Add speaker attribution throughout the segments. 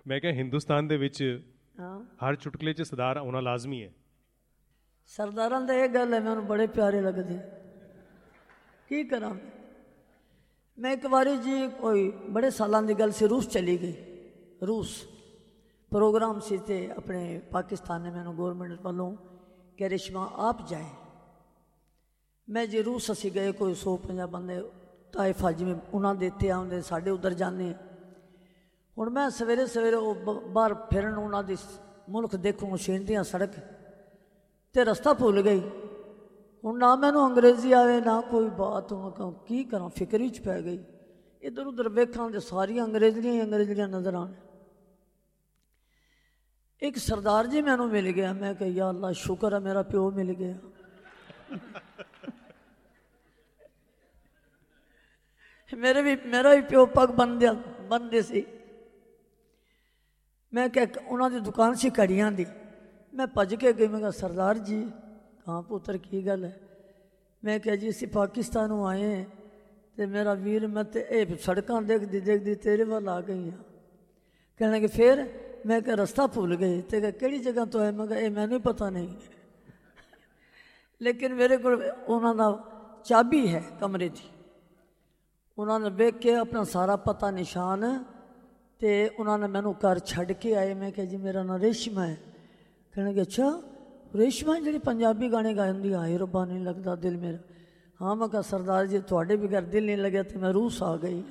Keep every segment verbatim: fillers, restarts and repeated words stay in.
Speaker 1: मैं क्या हिंदुस्तान दे विच
Speaker 2: हाँ
Speaker 1: हर चुटकले च सरदार आना लाजमी है।
Speaker 2: सरदारां दी ये गल है मैनूं बड़े प्यारे लगदे। की करां मैं एक बारी जी कोई बड़े सालां दी गल सी रूस चली गई। रूस प्रोग्राम सी ते अपने पाकिस्तान ने मैनूं गौरमेंट वालों कि रेशमा आप जाए। मैं जी रूस असी गए कोई सौ पंजा बंदे ताइफा जिमें उन्होंने देते आते साढ़े उधर जाने। हुण मैं सवेरे सवेरे वो बाहर फिरन उन्होंने मुल्क देखूँ छीनदियाँ सड़क ते रस्ता भुल गई। हुण ना मैनू अंग्रेजी आए ना कोई बात हूँ की करा फिक्र च पै गई। इधर उधर वेखा तो सारिया अंग्रेजियाँ ही अंग्रेजियाँ नजर आने। एक सरदार जी मैनू मिल गया। मैं कहा या अल्लाह शुक्र है मेरा प्यो मिल गया। मेरे भी मेरा भी प्यो पग बन दिया बनते सी। मैं क्या उन्होंने दुकान सी घड़ियाँ दी। मैं भज के गई। मैं कहा सरदार जी कहाँ पुत्र की गल है। मैं क्या जी असी पाकिस्तानों आए हैं तो मेरा वीर मैं तो ये सड़क देखती देखती तेरे वाल आ गई हाँ। कहने कि फिर मैं क्या रस्ता भूल गई। तो क्या किहड़ी जगह तो है। मैं क्या मैनू पता नहीं लेकिन मेरे को उन्होंने चाबी है कमरे की। उन्होंने वेख के अपना सारा पता निशान तो उन्होंने मैनू घर छड़ के आए। मैं क्या जी मेरा नाम रेशमा है। कहने कि अच्छा रेशमा जी पंजाबी गाने गाती हाय रब्बा नहीं लगता दिल मेरा। हाँ मैं कहा सरदार जी थोड़े भी घर दिल नहीं लगे तो मैं रूस आ गई।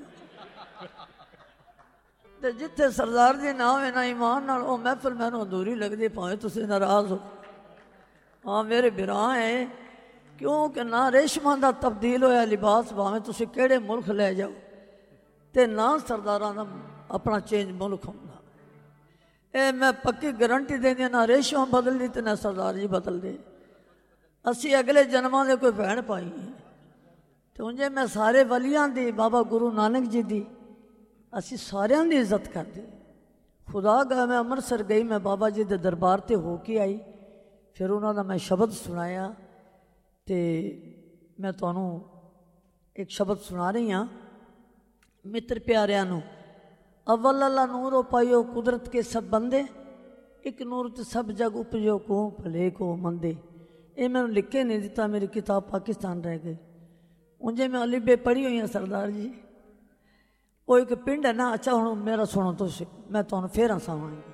Speaker 2: तो जिथे सरदार जी ना हो ना ईमान नाल वो महफिल मैनू अधूरी लगती भावें तुसीं नाराज हो। हाँ मेरे बिरां है क्योंकि ना रेशमा का तब्दील होया लिबास भावें तुसीं किहड़े मुल्क ले जाओ तो ना सरदारां दा अपना चेंज मुल्क होंदा। ए मैं पक्की गारंटी देंदी ना रेशमा बदलदी तो ना सरदार जी बदलदे। असी अगले जन्मां दे कोई भैन पाई तो उंजे मैं सारे वलियां दी बाबा गुरु नानक जी दी असी सारियां दी इज्जत करदे। खुदा गा मैं अमृतसर गई मैं बाबा जी दे दरबार ते हो के आई। फिर उन्हों का मैं शब्द सुनाया तो मैं तुहानू एक शब्द सुना रही हाँ। मित्र प्यारियां नू अव्वल अल्लाह नूर पाइयो कुदरत के सब बंदे एक नूर ते सब जग उपजो को भले को मंदे। ये मैंने लिख के नहीं दिता मेरी किताब पाकिस्तान रह गई। उंजे मैं अलिबे पढ़ी हुई हाँ सरदार जी। वो एक पिंड है ना। अच्छा हूँ मेरा सुनो तुम मैं तुहानू फिर हसावांगी।